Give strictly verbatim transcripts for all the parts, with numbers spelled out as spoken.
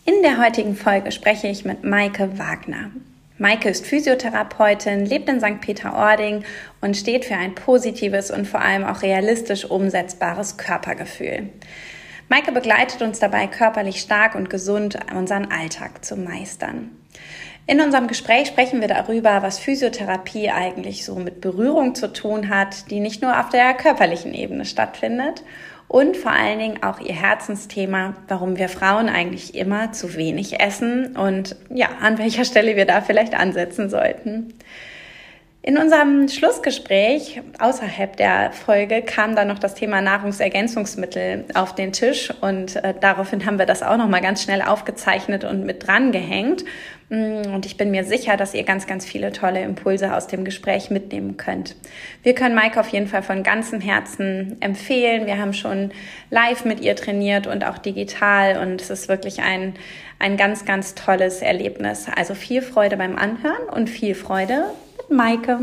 In der heutigen Folge spreche ich mit Maike Wagner. Maike ist Physiotherapeutin, lebt in Sankt Peter-Ording und steht für ein positives und vor allem auch realistisch umsetzbares Körpergefühl. Maike begleitet uns dabei, körperlich stark und gesund unseren Alltag zu meistern. In unserem Gespräch sprechen wir darüber, was Physiotherapie eigentlich so mit Berührung zu tun hat, die nicht nur auf der körperlichen Ebene stattfindet, und vor allen Dingen auch ihr Herzensthema, warum wir Frauen eigentlich immer zu wenig essen und ja, an welcher Stelle wir da vielleicht ansetzen sollten. In unserem Schlussgespräch außerhalb der Folge kam dann noch das Thema Nahrungsergänzungsmittel auf den Tisch und äh, daraufhin haben wir das auch noch mal ganz schnell aufgezeichnet und mit dran gehängt. Und ich bin mir sicher, dass ihr ganz, ganz viele tolle Impulse aus dem Gespräch mitnehmen könnt. Wir können Maike auf jeden Fall von ganzem Herzen empfehlen. Wir haben schon live mit ihr trainiert und auch digital und es ist wirklich ein, ein ganz, ganz tolles Erlebnis. Also viel Freude beim Anhören und viel Freude mit Maike.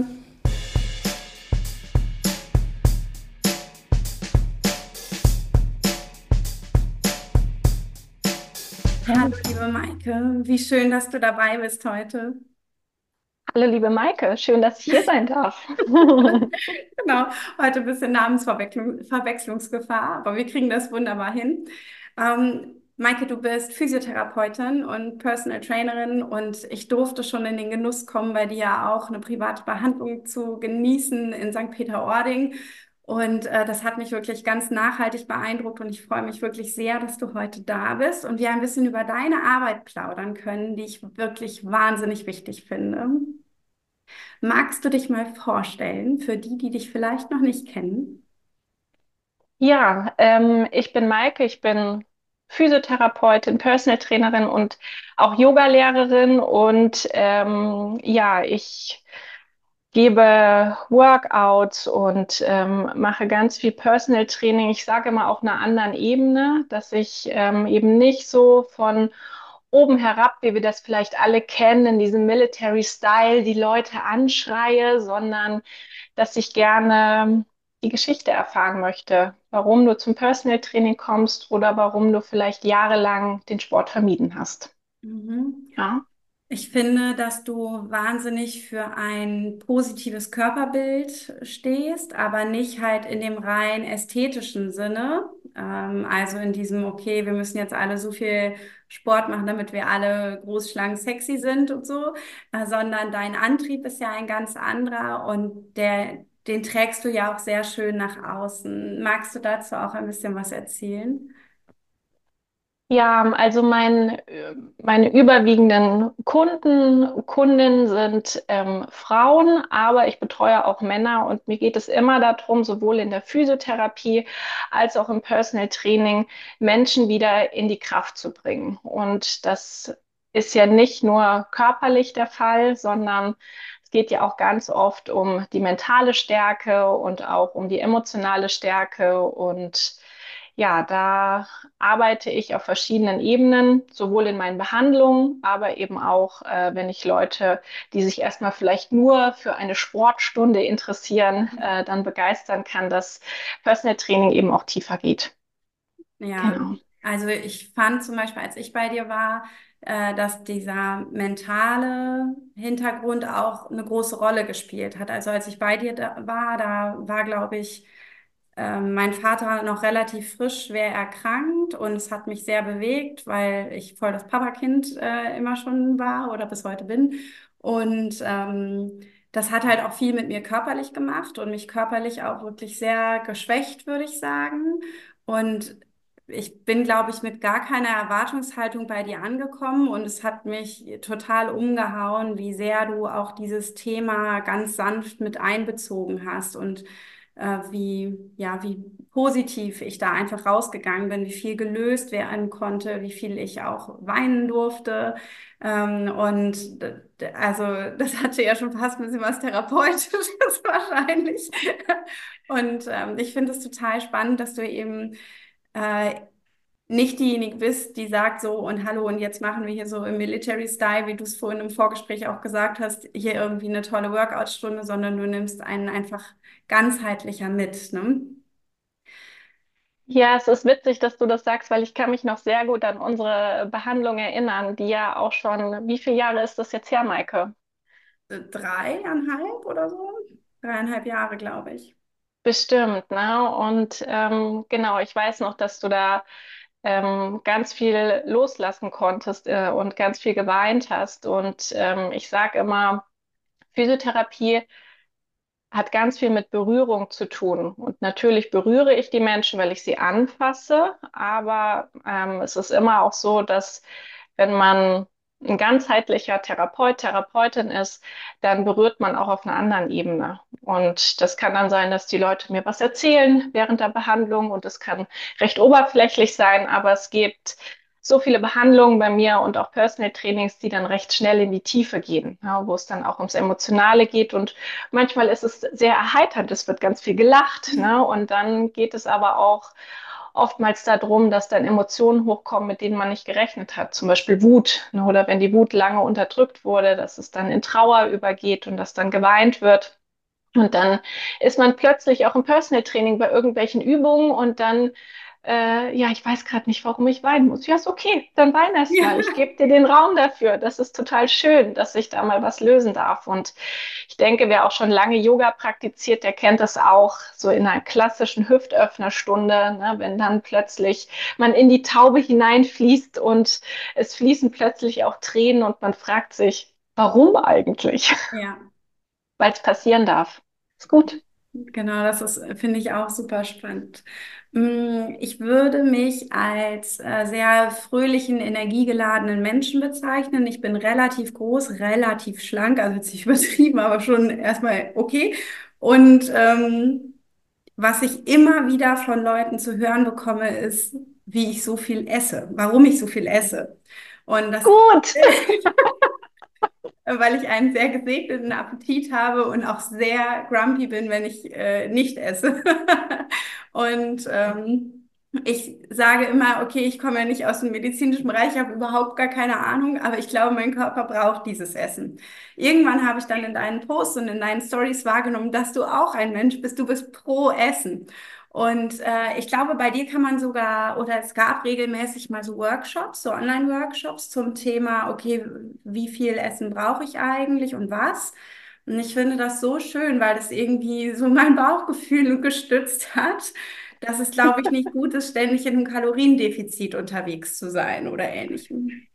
Hallo, liebe Maike, wie schön, dass du dabei bist heute. Hallo, liebe Maike, schön, dass ich hier sein darf. Genau, heute ein bisschen Namensverwechslungsgefahr, aber wir kriegen das wunderbar hin. Ähm, Maike, du bist Physiotherapeutin und Personal Trainerin und ich durfte schon in den Genuss kommen, bei dir auch eine private Behandlung zu genießen in Sankt Peter-Ording. Und äh, das hat mich wirklich ganz nachhaltig beeindruckt und ich freue mich wirklich sehr, dass du heute da bist und wir ein bisschen über deine Arbeit plaudern können, die ich wirklich wahnsinnig wichtig finde. Magst du dich mal vorstellen, für die, die dich vielleicht noch nicht kennen? Ja, ähm, ich bin Maike, ich bin Physiotherapeutin, Personal Trainerin und auch Yogalehrerin und ähm, ja, ich gebe Workouts und ähm, mache ganz viel Personal Training. Ich sage immer auf einer anderen Ebene, dass ich ähm, eben nicht so von oben herab, wie wir das vielleicht alle kennen, in diesem Military Style die Leute anschreie, sondern dass ich gerne die Geschichte erfahren möchte, warum du zum Personal Training kommst oder warum du vielleicht jahrelang den Sport vermieden hast. Mhm. Ja. Ich finde, dass du wahnsinnig für ein positives Körperbild stehst, aber nicht halt in dem rein ästhetischen Sinne. Ähm, also in diesem, okay, wir müssen jetzt alle so viel Sport machen, damit wir alle groß, schlank, sexy sind und so, äh, sondern dein Antrieb ist ja ein ganz anderer und der, den trägst du ja auch sehr schön nach außen. Magst du dazu auch ein bisschen was erzählen? Ja, also mein, äh, meine überwiegenden Kunden, Kundinnen sind ähm, Frauen, aber ich betreue auch Männer und mir geht es immer darum, sowohl in der Physiotherapie als auch im Personal Training Menschen wieder in die Kraft zu bringen. Und das ist ja nicht nur körperlich der Fall, sondern es geht ja auch ganz oft um die mentale Stärke und auch um die emotionale Stärke und ja, da arbeite ich auf verschiedenen Ebenen, sowohl in meinen Behandlungen, aber eben auch, äh, wenn ich Leute, die sich erstmal vielleicht nur für eine Sportstunde interessieren, äh, dann begeistern kann, dass Personal Training eben auch tiefer geht. Ja, Genau. also ich fand zum Beispiel, als ich bei dir war, äh, dass dieser mentale Hintergrund auch eine große Rolle gespielt hat. Also als ich bei dir da war, da war, glaube ich, ähm, mein Vater noch relativ frisch schwer erkrankt und es hat mich sehr bewegt, weil ich voll das Papakind äh, immer schon war oder bis heute bin. Und ähm, das hat halt auch viel mit mir körperlich gemacht und mich körperlich auch wirklich sehr geschwächt, würde ich sagen. Und ich bin, glaube ich, mit gar keiner Erwartungshaltung bei dir angekommen und es hat mich total umgehauen, wie sehr du auch dieses Thema ganz sanft mit einbezogen hast und äh, wie, ja, wie positiv ich da einfach rausgegangen bin, wie viel gelöst werden konnte, wie viel ich auch weinen durfte. Ähm, und d- d- also das hatte ja schon fast ein bisschen was Therapeutisches wahrscheinlich. Und ähm, ich finde es total spannend, dass du eben äh, nicht diejenige bist, die sagt so und hallo und jetzt machen wir hier so im Military Style, wie du es vorhin im Vorgespräch auch gesagt hast, hier irgendwie eine tolle Workout-Stunde, sondern du nimmst einen einfach ganzheitlicher mit, ne? Ja, es ist witzig, dass du das sagst, weil ich kann mich noch sehr gut an unsere Behandlung erinnern, die ja auch schon, wie viele Jahre ist das jetzt her, Maike? Äh, Dreieinhalb oder so? Dreieinhalb Jahre, glaube ich. Bestimmt, ne? Und ähm, genau, ich weiß noch, dass du da ähm, ganz viel loslassen konntest äh, und ganz viel geweint hast. Und ähm, ich sage immer, Physiotherapie hat ganz viel mit Berührung zu tun. Und natürlich berühre ich die Menschen, weil ich sie anfasse. Aber ähm, es ist immer auch so, dass wenn man ein ganzheitlicher Therapeut, Therapeutin ist, dann berührt man auch auf einer anderen Ebene. Und das kann dann sein, dass die Leute mir was erzählen während der Behandlung und es kann recht oberflächlich sein, aber es gibt so viele Behandlungen bei mir und auch Personal Trainings, die dann recht schnell in die Tiefe gehen, ja, wo es dann auch ums Emotionale geht und manchmal ist es sehr erheiternd, es wird ganz viel gelacht, ne? Und dann geht es aber auch oftmals darum, dass dann Emotionen hochkommen, mit denen man nicht gerechnet hat. Zum Beispiel Wut, ne? Oder wenn die Wut lange unterdrückt wurde, dass es dann in Trauer übergeht und dass dann geweint wird. Und dann ist man plötzlich auch im Personal Training bei irgendwelchen Übungen und dann, äh, ja, ich weiß gerade nicht, warum ich weinen muss. Ja, ist okay, dann wein erst Ja. mal. Ich gebe dir den Raum dafür. Das ist total schön, dass ich da mal was lösen darf. Und ich denke, wer auch schon lange Yoga praktiziert, der kennt das auch so in einer klassischen Hüftöffnerstunde, ne, wenn dann plötzlich man in die Taube hineinfließt und es fließen plötzlich auch Tränen und man fragt sich, warum eigentlich? Ja. Weil es passieren darf. Ist gut. Genau, das ist, finde ich auch super spannend. Mm, Ich würde mich als äh, sehr fröhlichen, energiegeladenen Menschen bezeichnen. Ich bin relativ groß, relativ schlank, also jetzt nicht übertrieben, aber schon erstmal okay. Und ähm, was ich immer wieder von Leuten zu hören bekomme, ist, wie ich so viel esse, warum ich so viel esse. Und das Gut. weil ich einen sehr gesegneten Appetit habe und auch sehr grumpy bin, wenn ich äh, nicht esse. Und ähm, ich sage immer, okay, ich komme ja nicht aus dem medizinischen Bereich, ich habe überhaupt gar keine Ahnung, aber ich glaube, mein Körper braucht dieses Essen. Irgendwann habe ich dann in deinen Posts und in deinen Stories wahrgenommen, dass du auch ein Mensch bist, du bist pro Essen. Und äh, ich glaube, bei dir kann man sogar, oder es gab regelmäßig mal so Workshops, so Online-Workshops zum Thema, okay, wie viel Essen brauche ich eigentlich und was? Und ich finde das so schön, weil das irgendwie so mein Bauchgefühl gestützt hat, dass es, glaube ich, nicht gut ist, ständig in einem Kaloriendefizit unterwegs zu sein oder ähnlichem.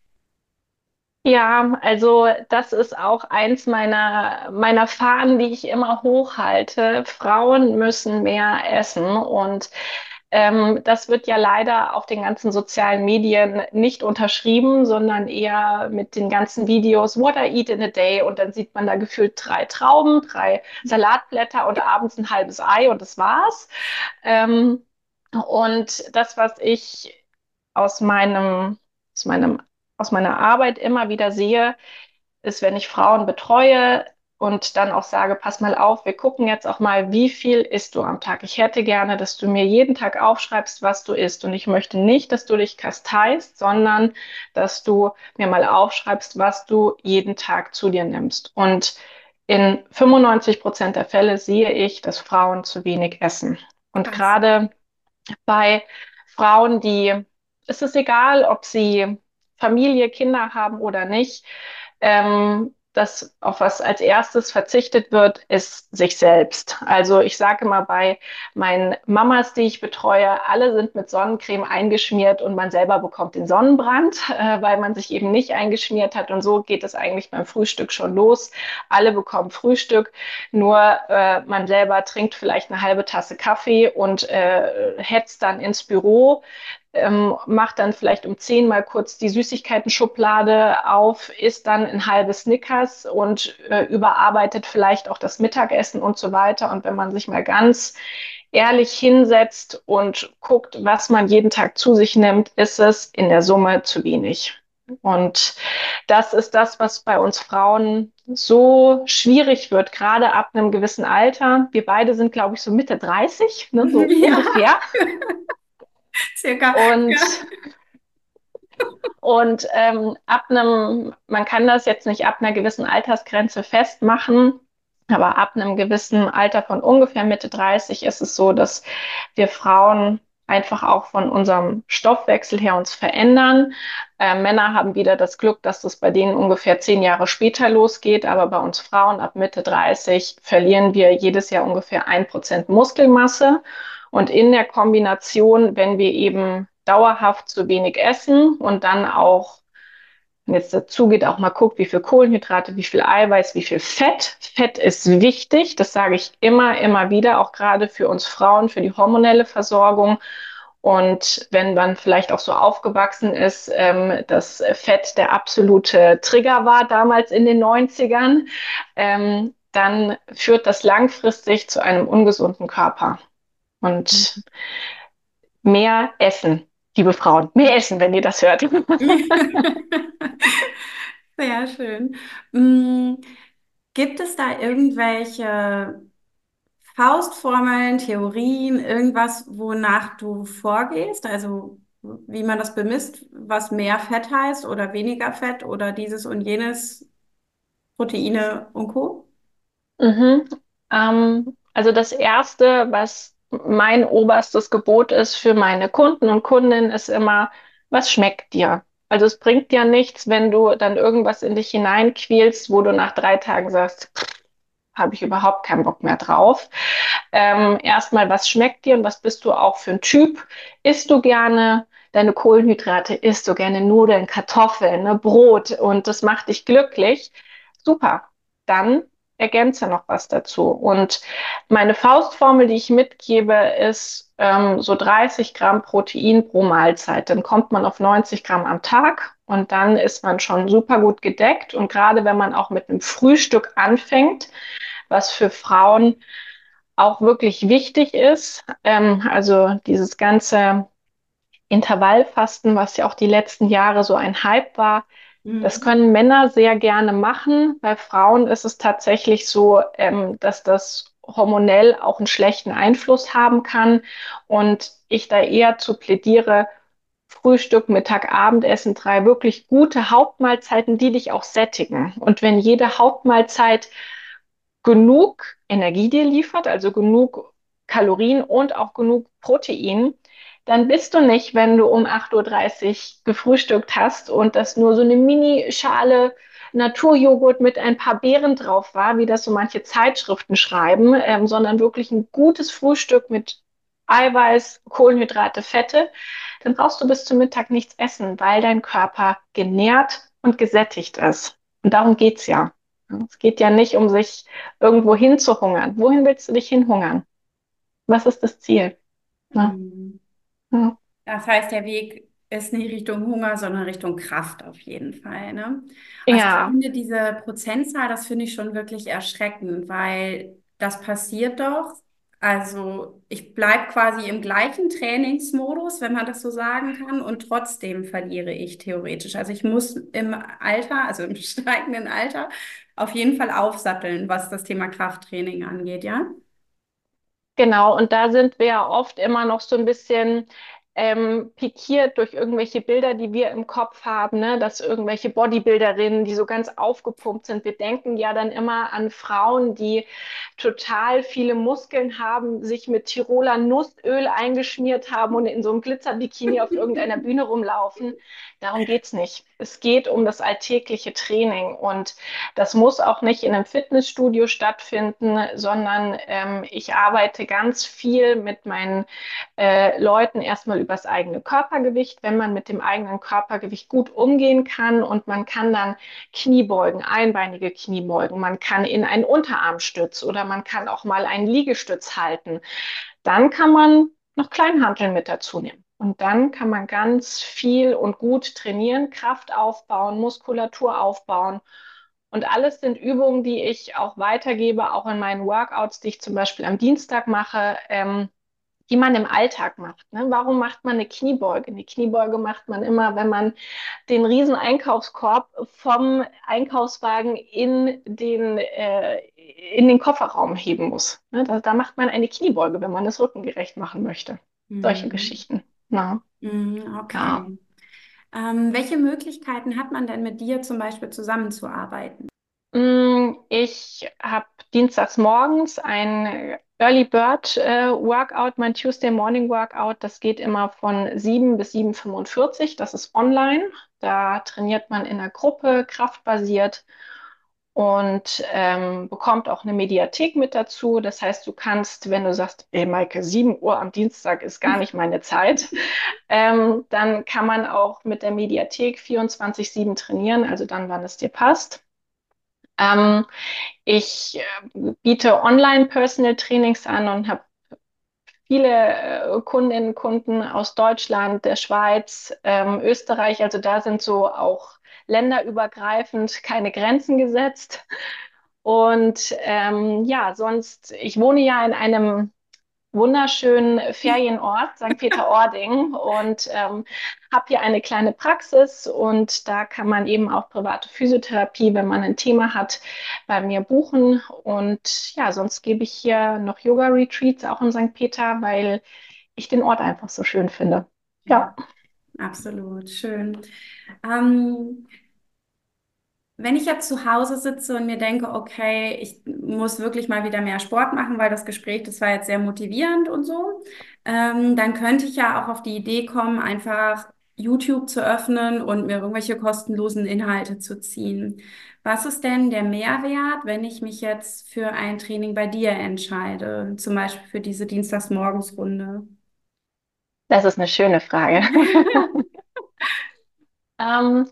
Ja, also das ist auch eins meiner, meiner Fahnen, die ich immer hochhalte. Frauen müssen mehr essen und ähm, das wird ja leider auf den ganzen sozialen Medien nicht unterschrieben, sondern eher mit den ganzen Videos, what I eat in a day und dann sieht man da gefühlt drei Trauben, drei Salatblätter und abends ein halbes Ei und das war's. Ähm, und das, was ich aus meinem, aus meinem, aus meiner Arbeit immer wieder sehe, ist, wenn ich Frauen betreue und dann auch sage, pass mal auf, wir gucken jetzt auch mal, wie viel isst du am Tag. Ich hätte gerne, dass du mir jeden Tag aufschreibst, was du isst. Und ich möchte nicht, dass du dich kasteist, sondern dass du mir mal aufschreibst, was du jeden Tag zu dir nimmst. Und in fünfundneunzig Prozent der Fälle sehe ich, dass Frauen zu wenig essen. Und Krass. gerade bei Frauen, die, es ist egal, ob sie Familie, Kinder haben oder nicht, ähm, das, auf was als erstes verzichtet wird, ist sich selbst. Also ich sage immer bei meinen Mamas, die ich betreue, alle sind mit Sonnencreme eingeschmiert und man selber bekommt den Sonnenbrand, äh, weil man sich eben nicht eingeschmiert hat. Und so geht es eigentlich beim Frühstück schon los. Alle bekommen Frühstück, nur äh, man selber trinkt vielleicht eine halbe Tasse Kaffee und äh, hetzt dann ins Büro, ähm, macht dann vielleicht um zehn mal kurz die Süßigkeiten-Schublade auf, isst dann ein halbes Snickers und äh, überarbeitet vielleicht auch das Mittagessen und so weiter. Und wenn man sich mal ganz ehrlich hinsetzt und guckt, was man jeden Tag zu sich nimmt, ist es in der Summe zu wenig. Und das ist das, was bei uns Frauen so schwierig wird, gerade ab einem gewissen Alter. Wir beide sind, glaube ich, so Mitte dreißig, ne, so Ja, ungefähr. circa. Und, Ja. und ähm, ab einem, man kann das jetzt nicht ab einer gewissen Altersgrenze festmachen, aber ab einem gewissen Alter von ungefähr Mitte dreißig ist es so, dass wir Frauen einfach auch von unserem Stoffwechsel her uns verändern. Äh, Männer haben wieder das Glück, dass das bei denen ungefähr zehn Jahre später losgeht, aber bei uns Frauen ab Mitte dreißig verlieren wir jedes Jahr ungefähr ein Prozent Muskelmasse. Und in der Kombination, wenn wir eben dauerhaft zu wenig essen und dann auch, wenn jetzt dazu geht, auch mal guckt, wie viel Kohlenhydrate, wie viel Eiweiß, wie viel Fett. Fett ist wichtig, das sage ich immer, immer wieder, auch gerade für uns Frauen, für die hormonelle Versorgung. Und wenn man vielleicht auch so aufgewachsen ist, ähm, dass Fett der absolute Trigger war damals in den Neunzigern, ähm, dann führt das langfristig zu einem ungesunden Körper. Und mehr essen, liebe Frauen, mehr essen, wenn ihr das hört. Sehr schön. Mm, Gibt es da irgendwelche Faustformeln, Theorien, irgendwas, wonach du vorgehst? Also wie man das bemisst, was mehr Fett heißt oder weniger Fett oder dieses und jenes, Proteine und Co.? Mhm. Ähm, also das Erste, was mein oberstes Gebot ist für meine Kunden und Kundinnen, ist immer, was schmeckt dir? Also es bringt dir nichts, wenn du dann irgendwas in dich hineinquälst, wo du nach drei Tagen sagst, habe ich überhaupt keinen Bock mehr drauf. Ähm, erstmal, was schmeckt dir und was bist du auch für ein Typ? Isst du gerne deine Kohlenhydrate? Isst du gerne Nudeln, Kartoffeln, ne, Brot und das macht dich glücklich? Super. Dann ergänze noch was dazu. Und meine Faustformel, die ich mitgebe, ist ähm, so dreißig Gramm Protein pro Mahlzeit. Dann kommt man auf neunzig Gramm am Tag und dann ist man schon super gut gedeckt. Und gerade wenn man auch mit einem Frühstück anfängt, was für Frauen auch wirklich wichtig ist. Ähm, also dieses ganze Intervallfasten, was ja auch die letzten Jahre so ein Hype war, das Mhm. können Männer sehr gerne machen. Bei Frauen ist es tatsächlich so, ähm, dass das hormonell auch einen schlechten Einfluss haben kann. Und ich da eher zu plädiere, Frühstück, Mittag, Abendessen, drei wirklich gute Hauptmahlzeiten, die dich auch sättigen. Und wenn jede Hauptmahlzeit genug Energie dir liefert, also genug Kalorien und auch genug Protein, dann bist du nicht, wenn du um acht Uhr dreißig gefrühstückt hast und das nur so eine Mini-Schale Naturjoghurt mit ein paar Beeren drauf war, wie das so manche Zeitschriften schreiben, ähm, sondern wirklich ein gutes Frühstück mit Eiweiß, Kohlenhydrate, Fette, dann brauchst du bis zum Mittag nichts essen, weil dein Körper genährt und gesättigt ist. Und darum geht's ja. Es geht ja nicht um sich irgendwo hinzuhungern. Wohin willst du dich hinhungern? Was ist das Ziel? Ne? Mhm. Ja. Das heißt, der Weg ist nicht Richtung Hunger, sondern Richtung Kraft auf jeden Fall, ne? Also ich Ja, finde diese Prozentzahl, das finde ich schon wirklich erschreckend, weil das passiert doch. Also ich bleibe quasi im gleichen Trainingsmodus, wenn man das so sagen kann, und trotzdem verliere ich theoretisch. Also ich muss im Alter, also im steigenden Alter, auf jeden Fall aufsatteln, was das Thema Krafttraining angeht, ja? genau, und da sind wir ja oft immer noch so ein bisschen ähm, pikiert durch irgendwelche Bilder, die wir im Kopf haben, ne? Dass irgendwelche Bodybuilderinnen, die so ganz aufgepumpt sind. Wir denken ja dann immer an Frauen, die total viele Muskeln haben, sich mit Tiroler Nussöl eingeschmiert haben und in so einem Glitzerbikini auf irgendeiner Bühne rumlaufen. Darum geht's nicht. Es geht um das alltägliche Training und das muss auch nicht in einem Fitnessstudio stattfinden, sondern ähm, ich arbeite ganz viel mit meinen äh, Leuten erstmal übers eigene Körpergewicht, wenn man mit dem eigenen Körpergewicht gut umgehen kann und man kann dann Kniebeugen, einbeinige Kniebeugen, man kann in einen Unterarmstütz oder man kann auch mal einen Liegestütz halten. Dann kann man noch Kleinhanteln mit dazu nehmen. Und dann kann man ganz viel und gut trainieren, Kraft aufbauen, Muskulatur aufbauen. Und alles sind Übungen, die ich auch weitergebe, auch in meinen Workouts, die ich zum Beispiel am Dienstag mache, ähm, die man im Alltag macht. Ne? Warum macht man eine Kniebeuge? Eine Kniebeuge macht man immer, wenn man den riesen Einkaufskorb vom Einkaufswagen in den, äh, in den Kofferraum heben muss. Ne? Da, da macht man eine Kniebeuge, wenn man es rückengerecht machen möchte. Solche Mhm. Geschichten. Na, Mhm, ja. okay. Ähm, welche Möglichkeiten hat man denn mit dir zum Beispiel zusammenzuarbeiten? Mm, Ich habe dienstags morgens ein Early Bird äh, Workout, mein Tuesday Morning Workout, das geht immer von sieben bis sieben Uhr fünfundvierzig. Das ist online. Da trainiert man in der Gruppe, kraftbasiert und ähm, bekommt auch eine Mediathek mit dazu. Das heißt, du kannst, wenn du sagst, ey Maike, sieben Uhr am Dienstag ist gar nicht meine Zeit, ähm, dann kann man auch mit der Mediathek vierundzwanzig sieben trainieren, also dann, wann es dir passt. Ähm, ich äh, biete Online-Personal Trainings an und habe viele äh, Kundinnen und Kunden aus Deutschland, der Schweiz, ähm, Österreich. Also da sind so auch länderübergreifend keine Grenzen gesetzt. Und ähm, ja, sonst, ich wohne ja in einem wunderschönen Ferienort, Sankt Peter-Ording, und ähm, habe hier eine kleine Praxis und da kann man eben auch private Physiotherapie, wenn man ein Thema hat, bei mir buchen. Und ja, sonst gebe ich hier noch Yoga-Retreats auch in Sankt Peter, weil ich den Ort einfach so schön finde. Ja, Ja. absolut. Schön. Ähm, Wenn ich jetzt zu Hause sitze und mir denke, okay, ich muss wirklich mal wieder mehr Sport machen, weil das Gespräch, das war jetzt sehr motivierend und so, ähm, dann könnte ich ja auch auf die Idee kommen, einfach YouTube zu öffnen und mir irgendwelche kostenlosen Inhalte zu ziehen. Was ist denn der Mehrwert, wenn ich mich jetzt für ein Training bei dir entscheide, zum Beispiel für diese Dienstagsmorgensrunde? Das ist eine schöne Frage. Ähm,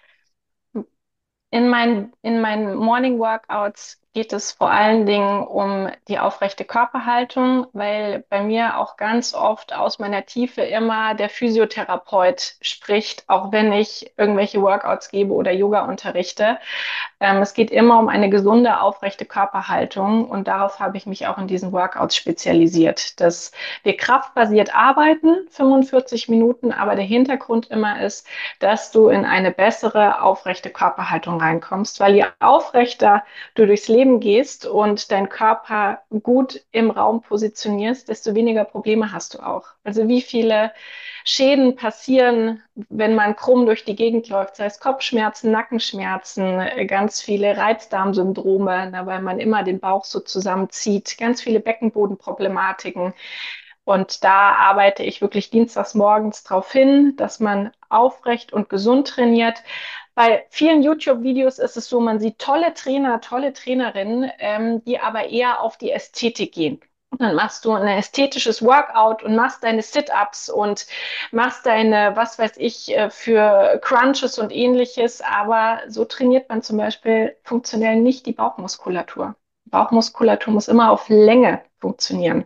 In meinen, in meinen Morning Workouts geht es vor allen Dingen um die aufrechte Körperhaltung, weil bei mir auch ganz oft aus meiner Tiefe immer der Physiotherapeut spricht, auch wenn ich irgendwelche Workouts gebe oder Yoga unterrichte. Ähm, es geht immer um eine gesunde, aufrechte Körperhaltung und darauf habe ich mich auch in diesen Workouts spezialisiert, dass wir kraftbasiert arbeiten, fünfundvierzig Minuten, aber der Hintergrund immer ist, dass du in eine bessere, aufrechte Körperhaltung reinkommst, weil je aufrechter du durchs Leben gehst und deinen Körper gut im Raum positionierst, desto weniger Probleme hast du auch. Also wie viele Schäden passieren, wenn man krumm durch die Gegend läuft, sei es Kopfschmerzen, Nackenschmerzen, äh, ganz viele Reizdarmsyndrome, na, weil man immer den Bauch so zusammenzieht, ganz viele Beckenbodenproblematiken. Und da arbeite ich wirklich dienstags morgens darauf hin, dass man aufrecht und gesund trainiert. Bei vielen YouTube-Videos ist es so, man sieht tolle Trainer, tolle Trainerinnen, ähm, die aber eher auf die Ästhetik gehen. Und dann machst du ein ästhetisches Workout und machst deine Sit-ups und machst deine, was weiß ich, äh, für Crunches und ähnliches. Aber so trainiert man zum Beispiel funktionell nicht die Bauchmuskulatur. Bauchmuskulatur muss immer auf Länge funktionieren.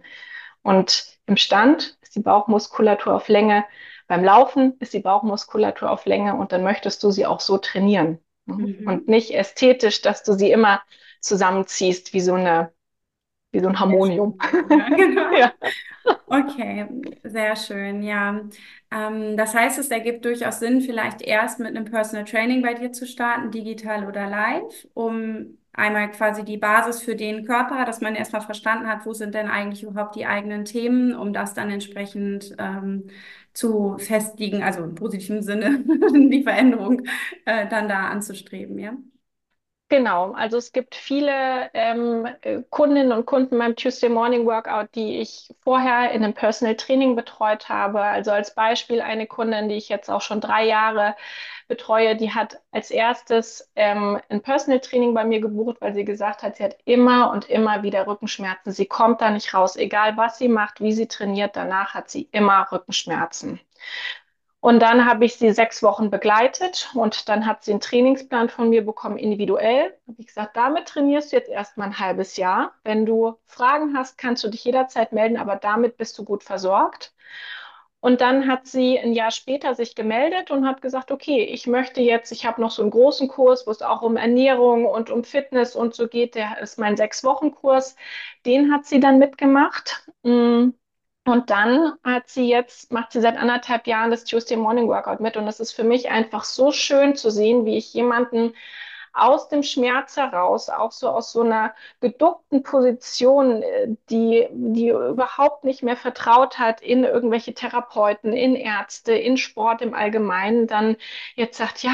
Und im Stand ist die Bauchmuskulatur auf Länge. Beim Laufen ist die Bauchmuskulatur auf Länge und dann möchtest du sie auch so trainieren. Ne? Und Mhm. nicht ästhetisch, dass du sie immer zusammenziehst wie so eine, wie so ein Sehr Harmonium. schön. Ja, genau. Ja. Okay, sehr schön, ja. Ähm, das heißt, es ergibt durchaus Sinn, vielleicht erst mit einem Personal Training bei dir zu starten, digital oder live, um einmal quasi die Basis für den Körper, dass man erstmal verstanden hat, wo sind denn eigentlich überhaupt die eigenen Themen, um das dann entsprechend ähm, zu festigen, also im positiven Sinne, die Veränderung äh, dann da anzustreben, ja. Genau, also es gibt viele ähm, äh, Kundinnen und Kunden beim Tuesday Morning Workout, die ich vorher in einem Personal Training betreut habe. Also als Beispiel eine Kundin, die ich jetzt auch schon drei Jahre betreue, die hat als erstes ähm, ein Personal Training bei mir gebucht, weil sie gesagt hat, sie hat immer und immer wieder Rückenschmerzen. Sie kommt da nicht raus, egal was sie macht, wie sie trainiert, danach hat sie immer Rückenschmerzen. Und dann habe ich sie sechs Wochen begleitet und dann hat sie einen Trainingsplan von mir bekommen, individuell. Habe ich gesagt, damit trainierst du jetzt erstmal ein halbes Jahr. Wenn du Fragen hast, kannst du dich jederzeit melden, aber damit bist du gut versorgt. Und dann hat sie ein Jahr später sich gemeldet und hat gesagt, okay, ich möchte jetzt, ich habe noch so einen großen Kurs, wo es auch um Ernährung und um Fitness und so geht. Der ist mein Sechs-Wochen-Kurs. Den hat sie dann mitgemacht. Mm. Und dann hat sie jetzt, macht sie seit anderthalb Jahren das Tuesday Morning Workout mit. Und es ist für mich einfach so schön zu sehen, wie ich jemanden aus dem Schmerz heraus, auch so aus so einer geduckten Position, äh, die, die überhaupt nicht mehr vertraut hat in irgendwelche Therapeuten, in Ärzte, in Sport im Allgemeinen, dann jetzt sagt, ja,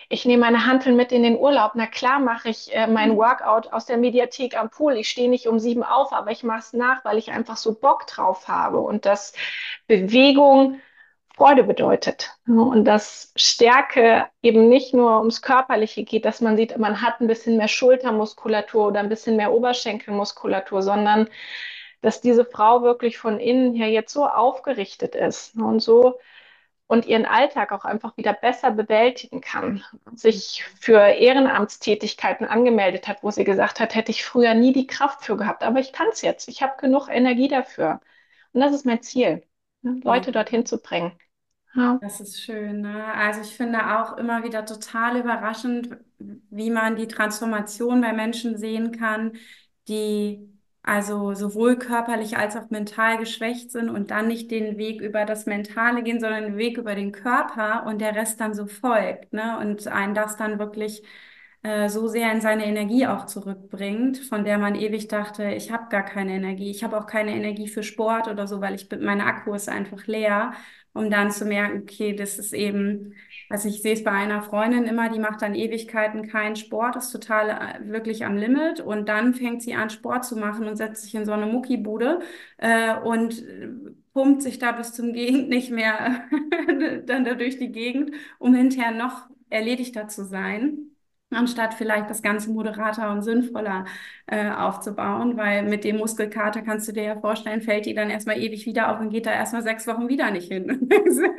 Ich nehme meine Hanteln mit in den Urlaub. Na klar mache ich äh, mein Workout aus der Mediathek am Pool. Ich stehe nicht um sieben auf, aber ich mache es nach, weil ich einfach so Bock drauf habe und dass Bewegung Freude bedeutet. Ja, und dass Stärke eben nicht nur ums Körperliche geht, dass man sieht, man hat ein bisschen mehr Schultermuskulatur oder ein bisschen mehr Oberschenkelmuskulatur, sondern dass diese Frau wirklich von innen her jetzt so aufgerichtet ist, ne, und so und ihren Alltag auch einfach wieder besser bewältigen kann, sich für Ehrenamtstätigkeiten angemeldet hat, wo sie gesagt hat, hätte ich früher nie die Kraft für gehabt, aber ich kann es jetzt. Ich habe genug Energie dafür. Und das ist mein Ziel, ne, Ja. Leute dorthin zu bringen. Ja. Das ist schön, ne? Also ich finde auch immer wieder total überraschend, wie man die Transformation bei Menschen sehen kann, die also sowohl körperlich als auch mental geschwächt sind und dann nicht den Weg über das Mentale gehen, sondern den Weg über den Körper und der Rest dann so folgt, ne? Und einen das dann wirklich äh, so sehr in seine Energie auch zurückbringt, von der man ewig dachte, ich habe gar keine Energie, ich habe auch keine Energie für Sport oder so, weil ich bin, meine Akku ist einfach leer, um dann zu merken, okay, das ist eben, also ich sehe es bei einer Freundin immer, die macht dann Ewigkeiten keinen Sport, ist total äh, wirklich am Limit und dann fängt sie an, Sport zu machen und setzt sich in so eine Muckibude äh, und äh, pumpt sich da bis zum Gegend nicht mehr dann da durch die Gegend, um hinterher noch erledigter zu sein. Anstatt vielleicht das Ganze moderater und sinnvoller äh, aufzubauen, weil mit dem Muskelkater kannst du dir ja vorstellen, fällt die dann erstmal ewig wieder auf und geht da erstmal sechs Wochen wieder nicht hin.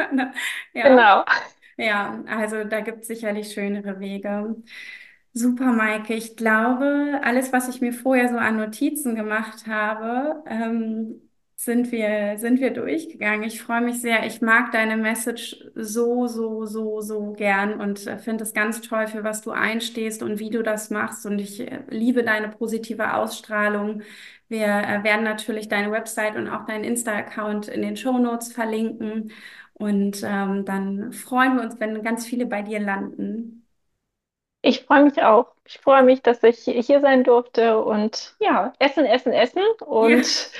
Ja, Genau. ja, also da gibt es sicherlich schönere Wege. Super, Maike. Ich glaube, alles, was ich mir vorher so an Notizen gemacht habe, ähm, sind wir, sind wir durchgegangen. Ich freue mich sehr. Ich mag deine Message so, so, so, so gern und äh, finde es ganz toll, für was du einstehst und wie du das machst. Und ich äh, liebe deine positive Ausstrahlung. Wir äh, werden natürlich deine Website und auch deinen Insta-Account in den Shownotes verlinken. Und ähm, dann freuen wir uns, wenn ganz viele bei dir landen. Ich freue mich auch. Ich freue mich, dass ich hier sein durfte und ja, essen, essen, essen Ja, und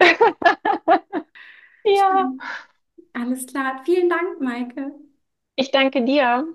ja, schön. Alles klar. Vielen Dank, Maike. ich danke dir.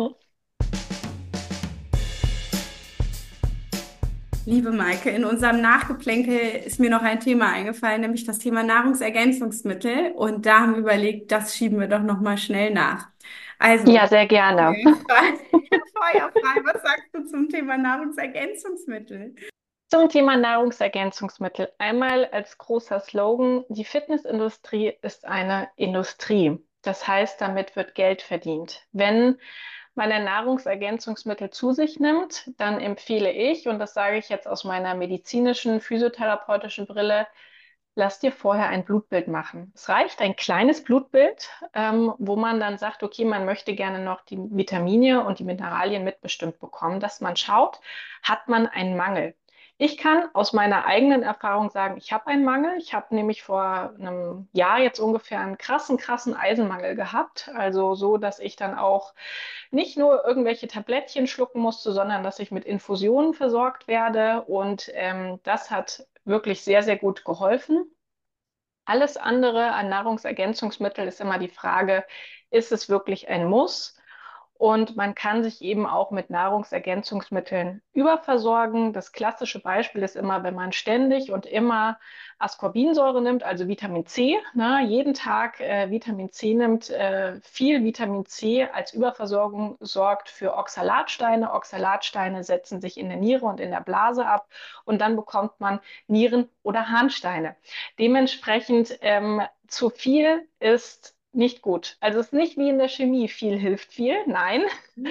Liebe Maike, in unserem Nachgeplänkel ist mir noch ein Thema eingefallen, nämlich das Thema Nahrungsergänzungsmittel. Und da haben wir überlegt, das schieben wir doch noch mal schnell nach. Also, Ja, sehr gerne. äh, feuerfrei, was sagst du zum Thema Nahrungsergänzungsmittel? Zum Thema Nahrungsergänzungsmittel. Einmal als großer Slogan, die Fitnessindustrie ist eine Industrie. Das heißt, damit wird Geld verdient. Wenn man ein Nahrungsergänzungsmittel zu sich nimmt, dann empfehle ich, und das sage ich jetzt aus meiner medizinischen, physiotherapeutischen Brille, lass dir vorher ein Blutbild machen. Es reicht ein kleines Blutbild, ähm, wo man dann sagt, okay, man möchte gerne noch die Vitamine und die Mineralien mitbestimmt bekommen, dass man schaut, hat man einen Mangel. Ich kann aus meiner eigenen Erfahrung sagen, ich habe einen Mangel. Ich habe nämlich vor einem Jahr jetzt ungefähr einen krassen, krassen Eisenmangel gehabt. Also so, dass ich dann auch nicht nur irgendwelche Tablettchen schlucken musste, sondern dass ich mit Infusionen versorgt werde. Und ähm, das hat wirklich sehr, sehr gut geholfen. Alles andere an Nahrungsergänzungsmitteln ist immer die Frage, ist es wirklich ein Muss? Und man kann sich eben auch mit Nahrungsergänzungsmitteln überversorgen. Das klassische Beispiel ist immer, wenn man ständig und immer Ascorbinsäure nimmt, also Vitamin C, ne, jeden Tag äh, Vitamin C nimmt, äh, viel Vitamin C als Überversorgung sorgt für Oxalatsteine. Oxalatsteine setzen sich in der Niere und in der Blase ab und dann bekommt man Nieren- oder Harnsteine. Dementsprechend ähm, zu viel ist nicht gut. Also es ist nicht wie in der Chemie, viel hilft viel, nein.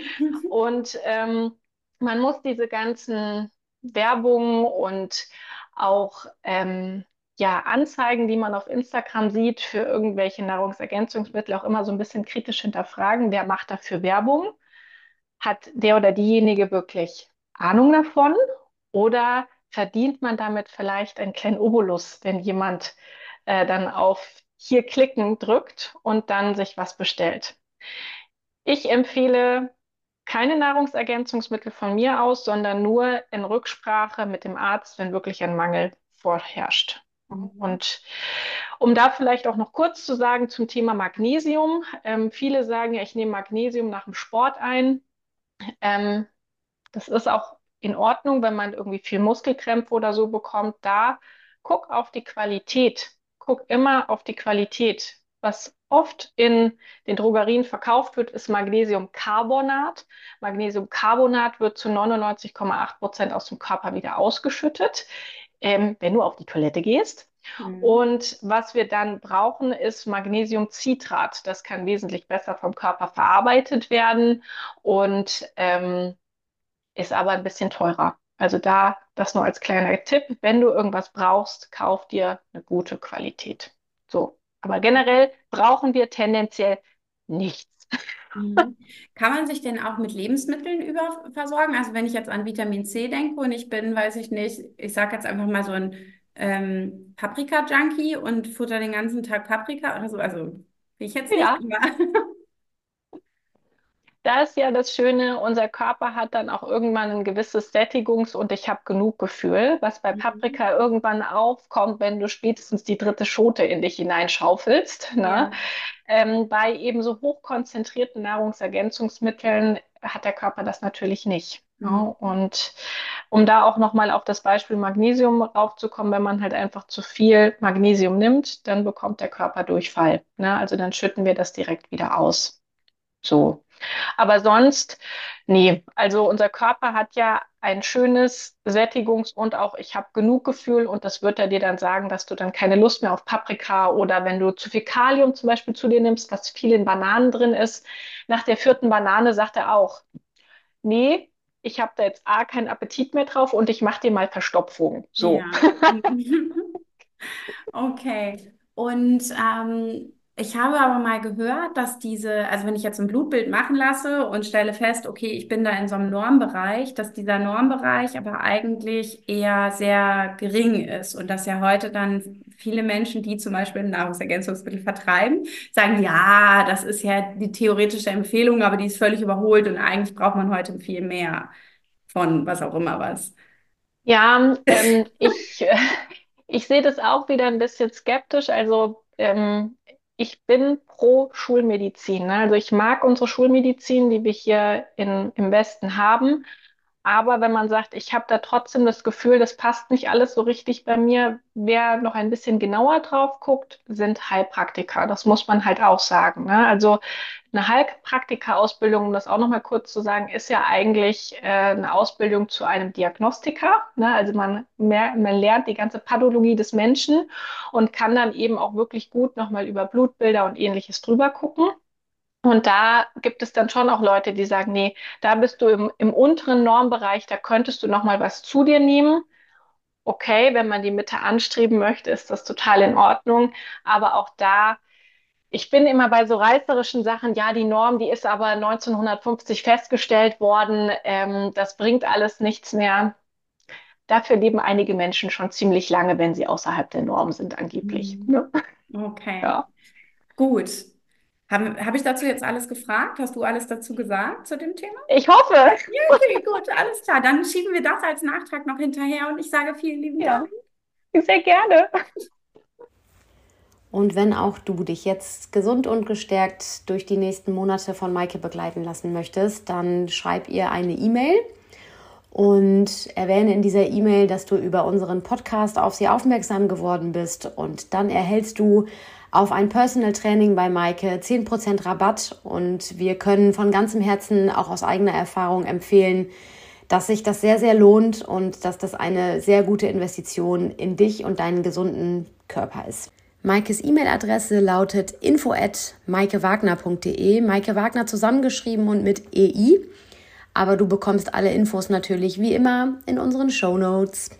Und ähm, man muss diese ganzen Werbungen und auch ähm, ja, Anzeigen, die man auf Instagram sieht für irgendwelche Nahrungsergänzungsmittel, auch immer so ein bisschen kritisch hinterfragen, wer macht dafür Werbung? Hat der oder diejenige wirklich Ahnung davon? Oder verdient man damit vielleicht einen kleinen Obolus, wenn jemand äh, dann auf hier klicken drückt und dann sich was bestellt? Ich empfehle keine Nahrungsergänzungsmittel von mir aus, sondern nur in Rücksprache mit dem Arzt, wenn wirklich ein Mangel vorherrscht. Und um da vielleicht auch noch kurz zu sagen zum Thema Magnesium. Ähm, viele sagen ja, ich nehme Magnesium nach dem Sport ein. Ähm, Das ist auch in Ordnung, wenn man irgendwie viel Muskelkrämpfe oder so bekommt. Da guck auf die Qualität. Guck immer auf die Qualität. Was oft in den Drogerien verkauft wird, ist Magnesiumcarbonat. Magnesiumcarbonat wird zu neunundneunzig Komma acht Prozent aus dem Körper wieder ausgeschüttet, ähm, wenn du auf die Toilette gehst. Mhm. Und was wir dann brauchen, ist Magnesiumcitrat. Das kann wesentlich besser vom Körper verarbeitet werden und ähm, ist aber ein bisschen teurer. Also da, das nur als kleiner Tipp. Wenn du irgendwas brauchst, kauf dir eine gute Qualität. So. Aber generell brauchen wir tendenziell nichts. Mhm. Kann man sich denn auch mit Lebensmitteln überversorgen? Also wenn ich jetzt an Vitamin C denke und ich bin, weiß ich nicht, ich sage jetzt einfach mal so ein ähm, Paprika-Junkie und futter den ganzen Tag Paprika oder so. Also will ich jetzt nicht, Ja, aber da ist ja das Schöne, unser Körper hat dann auch irgendwann ein gewisses Sättigungs- und ich habe genug Gefühl, was bei Mhm. Paprika irgendwann aufkommt, wenn du spätestens die dritte Schote in dich hineinschaufelst. Ne? Ja. Ähm, bei eben so hochkonzentrierten Nahrungsergänzungsmitteln hat der Körper das natürlich nicht. Ne? Mhm. Und um da auch nochmal auf das Beispiel Magnesium raufzukommen, wenn man halt einfach zu viel Magnesium nimmt, dann bekommt der Körper Durchfall. Ne? Also dann schütten wir das direkt wieder aus. So. Aber sonst, nee, also unser Körper hat ja ein schönes Sättigungs- und auch ich habe genug Gefühl und das wird er dir dann sagen, dass du dann keine Lust mehr auf Paprika oder wenn du zu viel Kalium zum Beispiel zu dir nimmst, was viel in Bananen drin ist, nach der vierten Banane sagt er auch, nee, ich habe da jetzt A, keinen Appetit mehr drauf und ich mache dir mal Verstopfung. So. Ja. Okay. Und ähm, ich habe aber mal gehört, dass diese, also wenn ich jetzt ein Blutbild machen lasse und stelle fest, okay, ich bin da in so einem Normbereich, dass dieser Normbereich aber eigentlich eher sehr gering ist und dass ja heute dann viele Menschen, die zum Beispiel Nahrungsergänzungsmittel vertreiben, sagen, ja, das ist ja die theoretische Empfehlung, aber die ist völlig überholt und eigentlich braucht man heute viel mehr von was auch immer was. Ja, ähm, ich, äh, ich sehe das auch wieder ein bisschen skeptisch. Also ähm, ich bin pro Schulmedizin. Ne? Also ich mag unsere Schulmedizin, die wir hier in, im Westen haben. Aber wenn man sagt, ich habe da trotzdem das Gefühl, das passt nicht alles so richtig bei mir, wer noch ein bisschen genauer drauf guckt, sind Heilpraktiker. Das muss man halt auch sagen. Ne? Also eine Heilpraktika-Ausbildung, um das auch noch mal kurz zu sagen, ist ja eigentlich äh, eine Ausbildung zu einem Diagnostiker. Ne? Also man, mehr, man lernt die ganze Pathologie des Menschen und kann dann eben auch wirklich gut noch mal über Blutbilder und Ähnliches drüber gucken. Und da gibt es dann schon auch Leute, die sagen, nee, da bist du im, im unteren Normbereich, da könntest du noch mal was zu dir nehmen. Okay, wenn man die Mitte anstreben möchte, ist das total in Ordnung. Aber auch da, ich bin immer bei so reißerischen Sachen, ja, die Norm, die ist aber neunzehnhundertfünfzig festgestellt worden, ähm, das bringt alles nichts mehr. Dafür leben einige Menschen schon ziemlich lange, wenn sie außerhalb der Norm sind, angeblich. Mhm. Ne? Okay. Ja. Gut. Habe hab ich dazu jetzt alles gefragt? Hast du alles dazu gesagt zu dem Thema? Ich hoffe. Ja, okay, gut, alles klar. Dann schieben wir das als Nachtrag noch hinterher und ich sage vielen lieben Dank. Ja, sehr gerne. Und wenn auch du dich jetzt gesund und gestärkt durch die nächsten Monate von Maike begleiten lassen möchtest, dann schreib ihr eine E-Mail und erwähne in dieser E-Mail, dass du über unseren Podcast auf sie aufmerksam geworden bist. Und dann erhältst du auf ein Personal Training bei Maike zehn Prozent Rabatt. Und wir können von ganzem Herzen auch aus eigener Erfahrung empfehlen, dass sich das sehr, sehr lohnt und dass das eine sehr gute Investition in dich und deinen gesunden Körper ist. Maikes E-Mail-Adresse lautet info at maikewagner punkt de. Maike Wagner zusammengeschrieben und mit E I. Aber du bekommst alle Infos natürlich wie immer in unseren Shownotes.